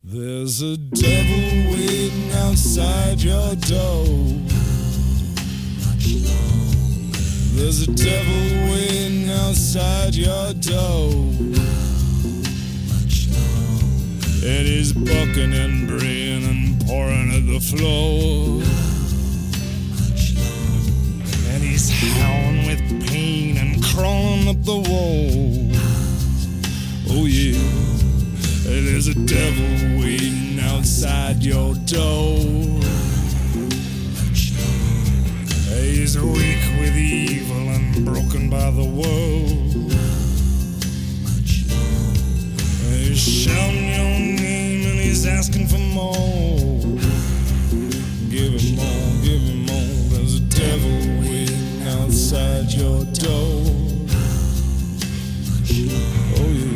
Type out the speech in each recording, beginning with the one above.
There's a devil waiting outside your door. There's a devil waiting outside your door. And he's bucking and braying and pouring at the floor. And he's howling with pain and crawling up the wall. Oh yeah. There's a devil waiting outside your door. He's weak with evil and broken by the world. He's shouting your name and he's asking for more. Give him more, give him more. There's a devil waiting outside your door. Oh yeah.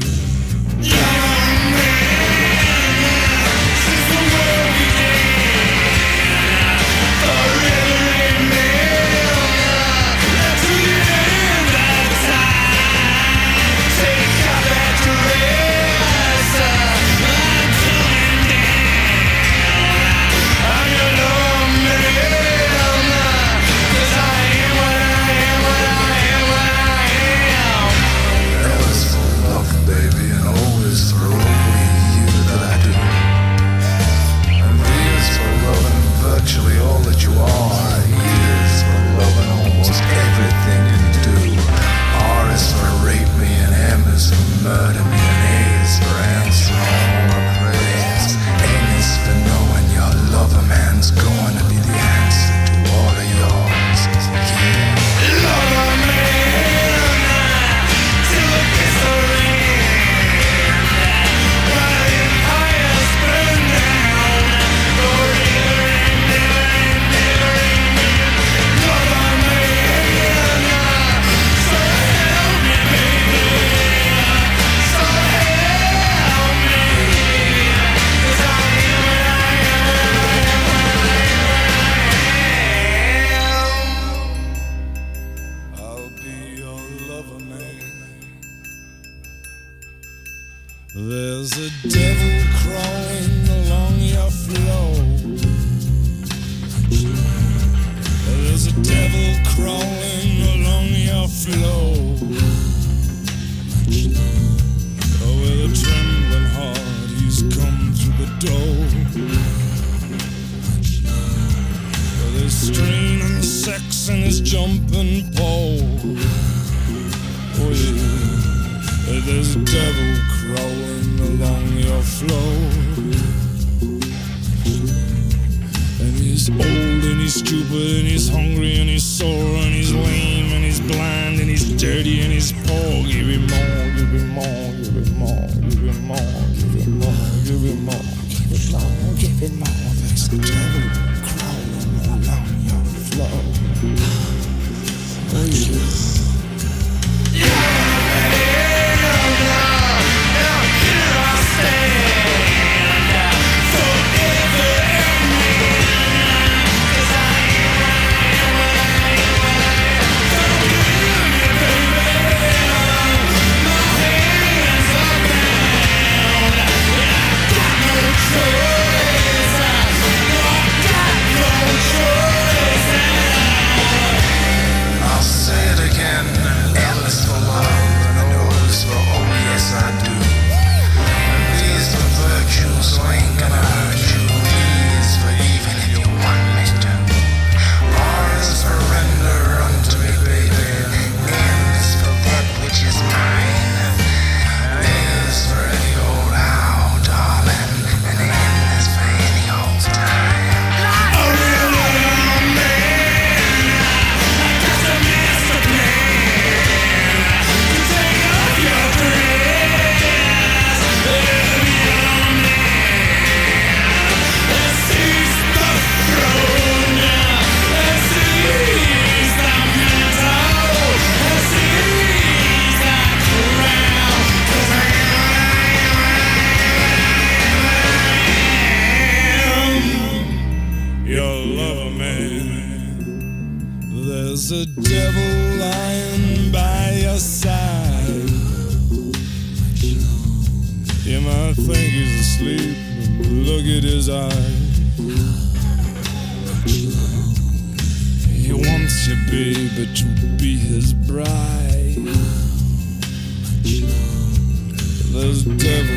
There's a devil crawling along your floor. There's a devil crawling along your floor. Oh, with a trembling heart he's come through the door. With his straining sex and his jumping pole. Oh yeah, there's a devil crawling along your floor. And he's old and he's stupid and he's hungry and he's sore and he's lame and he's blind and he's dirty and he's poor. Give him more, give him more, give him more, give him more, give him more, give him more, give him more, give him more. There's a devil crawling along your floor. Oh yeah. There's a devil lying by your side. You might think he's asleep, look at his eyes. He wants you, baby, to be his bride. There's devil